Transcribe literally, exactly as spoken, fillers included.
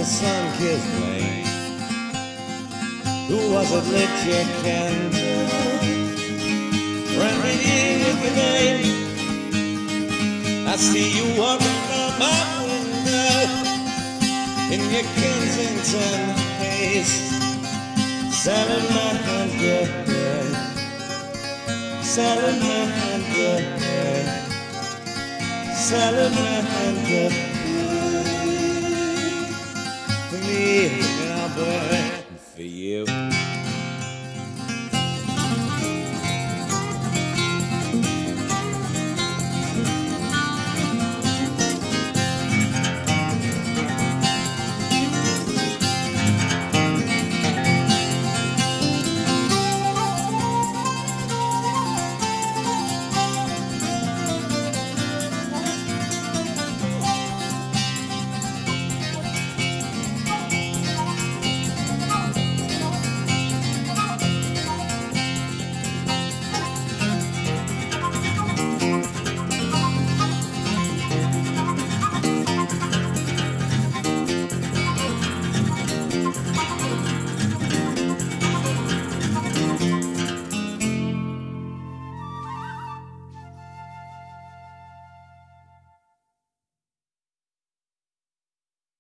the sun-kissed lane. Who was it lit your candle? Friendly you with your name. I see you walking from my window in your Kensington haze, selling my hundred, selling my hundred, selling my hundred. For me, cowboy, for you.